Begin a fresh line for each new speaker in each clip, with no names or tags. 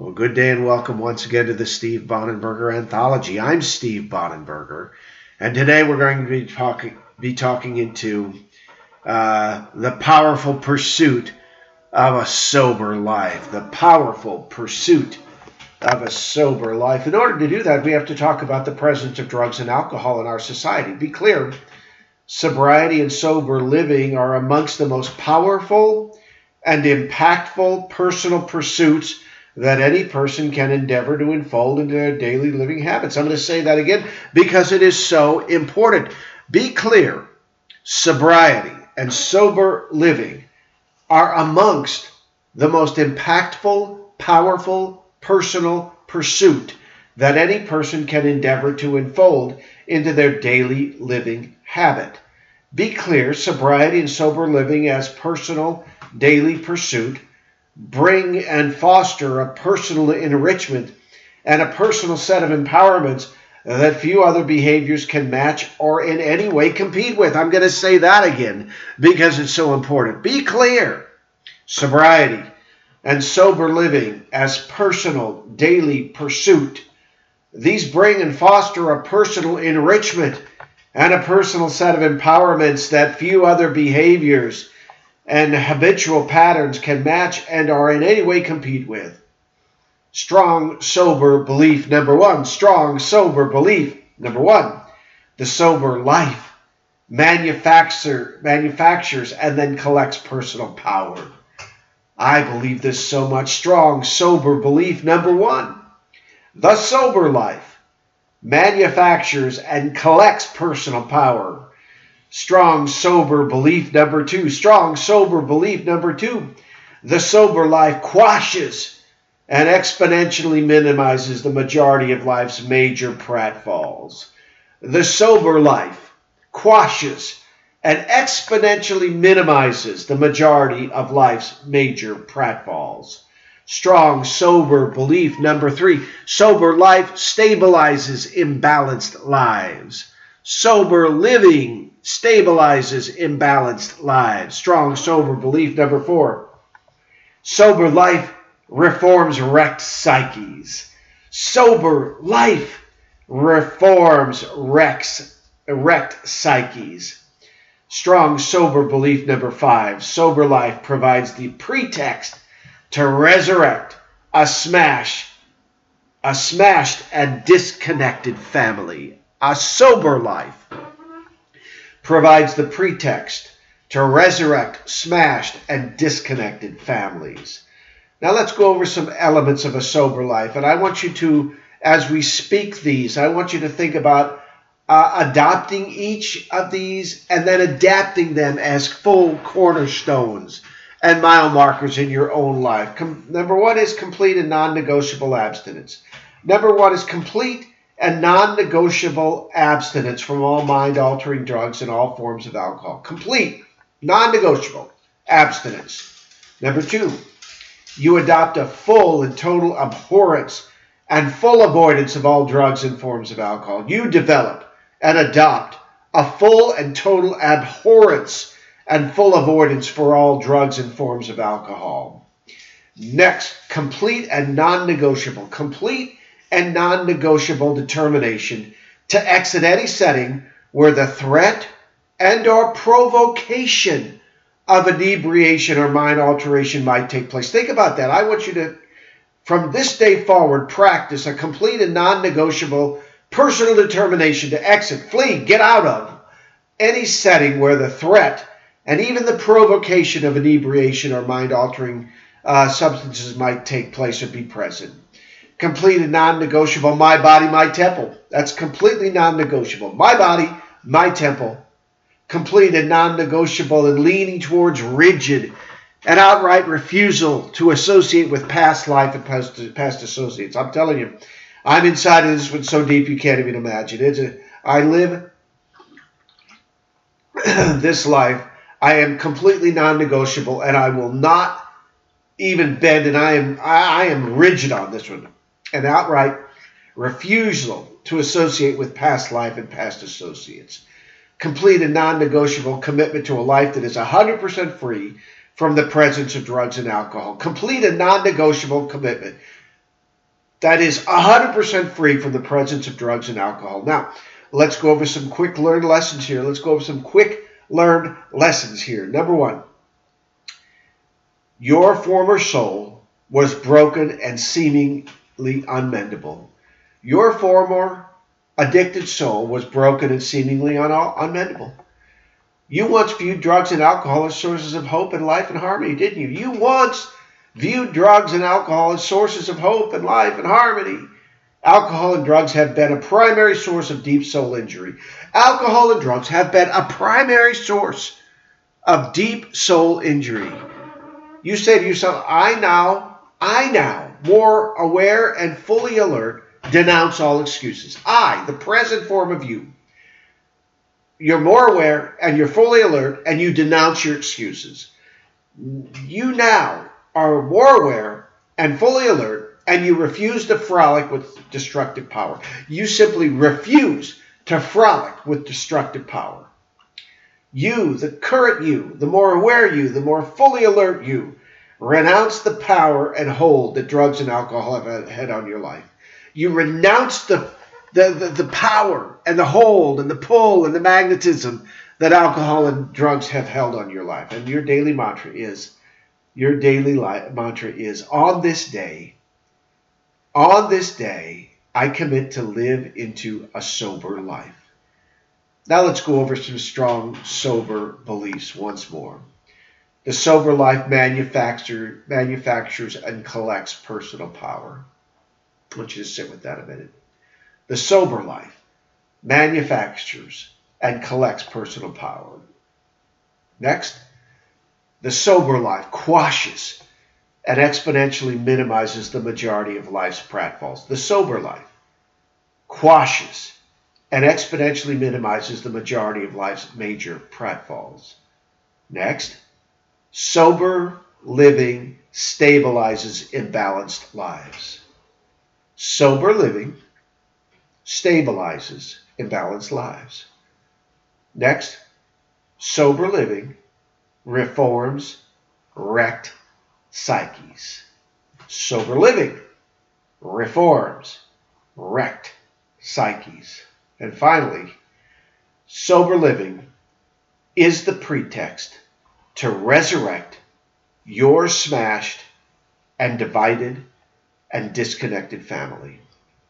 Well, good day and welcome once again to the Steve Bonenberger Anthology. I'm Steve Bonenberger, and today we're going to be talking into the powerful pursuit of a sober life. The powerful pursuit of a sober life. In order to do that, we have to talk about the presence of drugs and alcohol in our society. Be clear, sobriety and sober living are amongst the most powerful and impactful personal pursuits that any person can endeavor to unfold into their daily living habits. I'm going to say that again because it is so important. Be clear, sobriety and sober living are amongst the most impactful, powerful, personal pursuit that any person can endeavor to unfold into their daily living habit. Be clear, sobriety and sober living as personal daily pursuit bring and foster a personal enrichment and a personal set of empowerments that few other behaviors can match or in any way compete with. I'm going to say that again because it's so important. Be clear, sobriety and sober living as personal daily pursuit. These bring and foster a personal enrichment and a personal set of empowerments that few other behaviors and habitual patterns can match and or in any way compete with. Strong, sober belief, number one. Strong, sober belief, number one. The sober life manufactures and then collects personal power. I believe this so much. Strong, sober belief, number one. The sober life manufactures and collects personal power. Strong, sober belief, number two. Strong, sober belief, number two. The sober life quashes and exponentially minimizes the majority of life's major pratfalls. The sober life quashes and exponentially minimizes the majority of life's major pratfalls. Strong, sober belief, number three. Sober life stabilizes imbalanced lives. Sober living stabilizes imbalanced lives. Strong, sober belief, number four. Sober life reforms wrecked psyches. Sober life reforms wrecked psyches. Strong, sober belief, number five. Sober life provides the pretext to resurrect a smashed and disconnected family. A sober life provides the pretext to resurrect smashed and disconnected families. Now let's go over some elements of a sober life. And I want you to, as we speak these, I want you to think about adopting each of these and then adapting them as full cornerstones and mile markers in your own life. Number one is complete and non-negotiable abstinence. Number one is complete and non-negotiable abstinence from all mind-altering drugs and all forms of alcohol. Complete, non-negotiable abstinence. Number two, you adopt a full and total abhorrence and full avoidance of all drugs and forms of alcohol. You develop and adopt a full and total abhorrence and full avoidance for all drugs and forms of alcohol. Next, complete and non-negotiable. Complete and non-negotiable determination to exit any setting where the threat and or provocation of inebriation or mind alteration might take place. Think about that. I want you to, from this day forward, practice a complete and non-negotiable personal determination to exit, flee, get out of any setting where the threat and even the provocation of inebriation or mind-altering substances might take place or be present. Complete and non-negotiable, my body, my temple. That's completely non-negotiable. My body, my temple. Complete and non-negotiable and leaning towards rigid and outright refusal to associate with past life and past associates. I'm telling you, I'm inside of this one so deep you can't even imagine. I live this life. I am completely non-negotiable and I will not even bend, and I am rigid on this one. An outright refusal to associate with past life and past associates. Complete and non-negotiable commitment to a life that is 100% free from the presence of drugs and alcohol. Complete and non-negotiable commitment that is 100% free from the presence of drugs and alcohol. Now, let's go over some quick learned lessons here. Number one, your former soul was broken and seemingly unmendable. Your former addicted soul was broken and seemingly unmendable. You once viewed drugs and alcohol as sources of hope and life and harmony, didn't you? You once viewed drugs and alcohol as sources of hope and life and harmony. Alcohol and drugs have been a primary source of deep soul injury. Alcohol and drugs have been a primary source of deep soul injury. You say to yourself, I now, more aware and fully alert, denounce all excuses. I, the present form of you, you're more aware and you're fully alert and you denounce your excuses. You now are more aware and fully alert and you refuse to frolic with destructive power. You simply refuse to frolic with destructive power. You, the current you, the more aware you, the more fully alert you, renounce the power and hold that drugs and alcohol have had on your life. You renounce the power and the hold and the pull and the magnetism that alcohol and drugs have held on your life. And your daily mantra is, on this day, I commit to live into a sober life. Now let's go over some strong, sober beliefs once more. The sober life manufactures and collects personal power. I want you to sit with that a minute. The sober life manufactures and collects personal power. Next, the sober life quashes and exponentially minimizes the majority of life's pratfalls. The sober life quashes and exponentially minimizes the majority of life's major pratfalls. Next, sober living stabilizes imbalanced lives. Sober living stabilizes imbalanced lives. Next, sober living reforms wrecked psyches. Sober living reforms wrecked psyches. And finally, sober living is the pretext to resurrect your smashed and divided and disconnected family.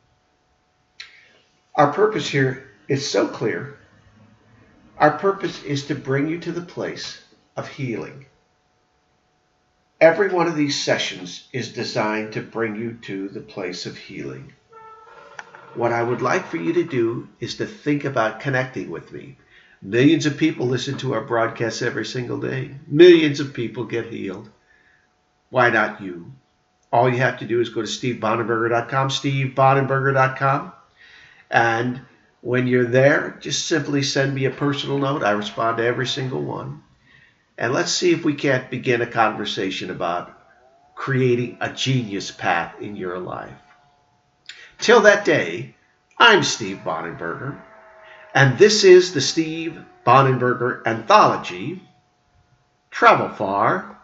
Our purpose here is so clear. Our purpose is to bring you to the place of healing. Every one of these sessions is designed to bring you to the place of healing. What I would like for you to do is to think about connecting with me. Millions of people listen to our broadcasts every single day. Millions of people get healed. Why not you? All you have to do is go to stevebonenberger.com, stevebonenberger.com. And when you're there, just simply send me a personal note. I respond to every single one. And let's see if we can't begin a conversation about creating a genius path in your life. Till that day, I'm Steve Bonenberger, and this is the Steve Bonenberger Anthology. Travel far,